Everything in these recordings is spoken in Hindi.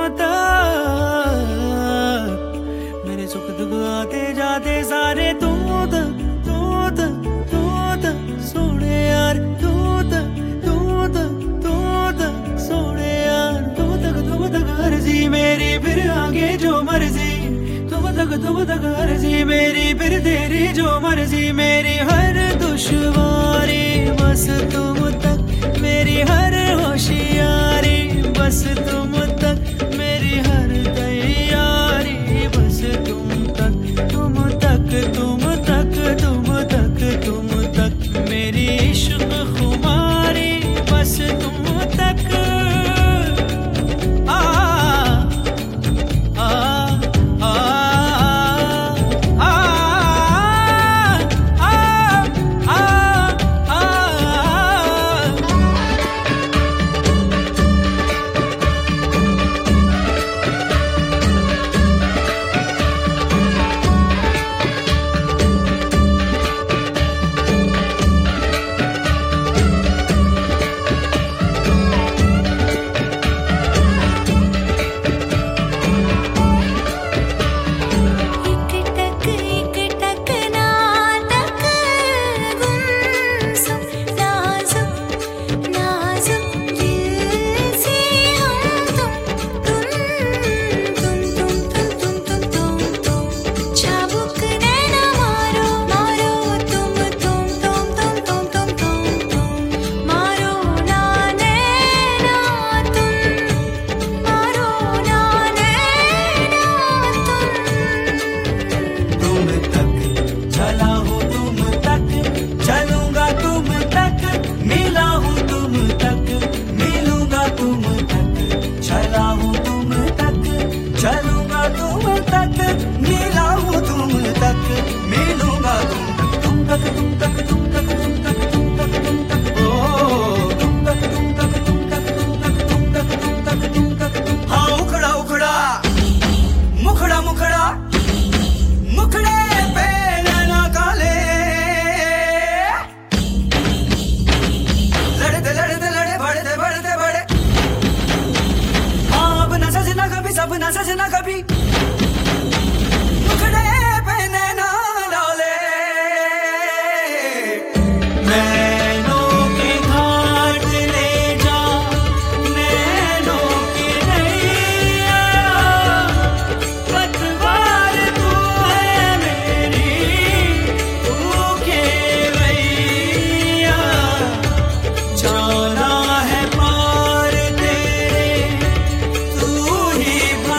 मेरे सुख दुख आते जाते सारे तू तक सोने यार, तू तक सोने यार, तुम तक अर्जी मेरी, फिर आगे जो मर्जी, तुम तक अर्जी मेरी, फिर तेरी जो मर्जी, मेरी हर दुश्वारी बस तुम तक, मेरी हर होशियारी बस तुम तक, मेरी हर तैयारी बस तुम तक, तुम तक तुम तक तुम तक तुम तक, मेरी इश्क खुमारी बस तुम तक। ना सजना कभी मुखड़े पे नैना डाले, नैनों के घाट ले जा, नैनों की नैया, पतवार तू है मेरी, तू खेवैया, जाना है पार तेरे, तू ही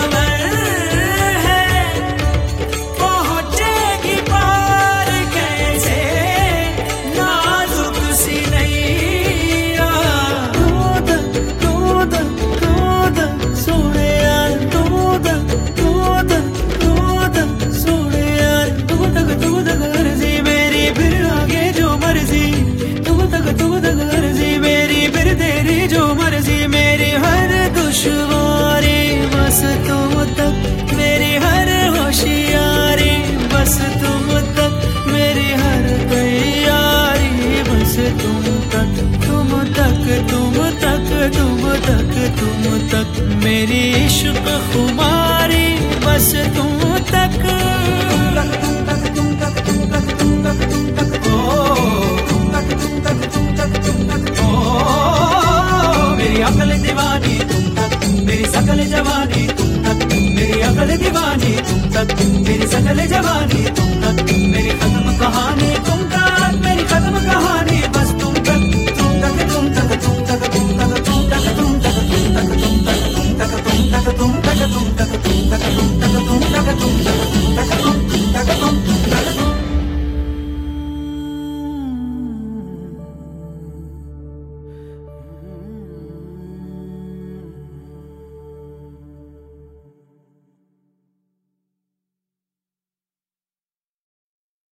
जो मर्जी, मेरी हर दुश्वारी बस तुम तक, मेरी हर होशियारी बस तुम तक, मेरी हर तैयारी बस तुम तक, तुम तक तुम तक तुम तक तुम तक, मेरी इश्क खुमारी बस तुम तक। मेरी अकल दीवानी तुम तक, मेरी सकल जवानी तुम तक, मेरी अकल दीवानी तुम तक, मेरी सकल जवानी तुम तक, मेरी खत्म कहानी